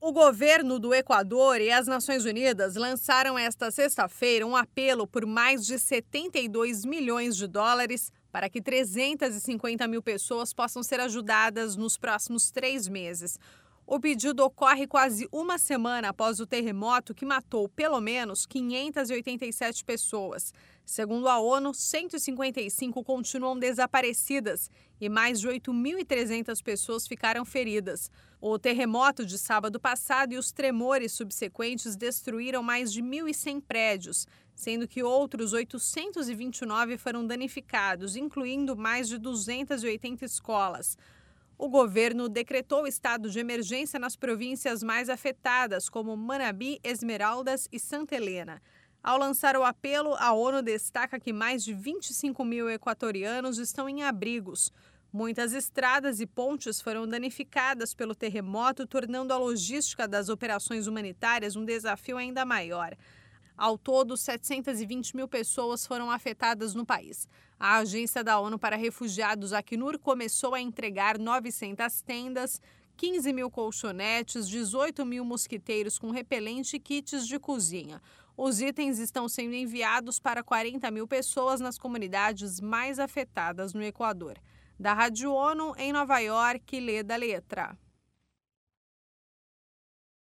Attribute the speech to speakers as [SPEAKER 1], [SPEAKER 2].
[SPEAKER 1] O governo do Equador e as Nações Unidas lançaram esta sexta-feira um apelo por mais de 72 milhões de dólares para que 350 mil pessoas possam ser ajudadas nos próximos 3 meses. O pedido ocorre quase uma semana após o terremoto que matou pelo menos 587 pessoas. Segundo a ONU, 155 continuam desaparecidas e mais de 8.300 pessoas ficaram feridas. O terremoto de sábado passado e os tremores subsequentes destruíram mais de 1.100 prédios, sendo que outros 829 foram danificados, incluindo mais de 280 escolas. O governo decretou estado de emergência nas províncias mais afetadas, como Manabí, Esmeraldas e Santa Helena. Ao lançar o apelo, a ONU destaca que mais de 25 mil equatorianos estão em abrigos. Muitas estradas e pontes foram danificadas pelo terremoto, tornando a logística das operações humanitárias um desafio ainda maior. Ao todo, 720 mil pessoas foram afetadas no país. A Agência da ONU para Refugiados, Acnur, começou a entregar 900 tendas, 15 mil colchonetes, 18 mil mosquiteiros com repelente e kits de cozinha. Os itens estão sendo enviados para 40 mil pessoas nas comunidades mais afetadas no Equador. Da Rádio ONU, em Nova York, Leda Letra.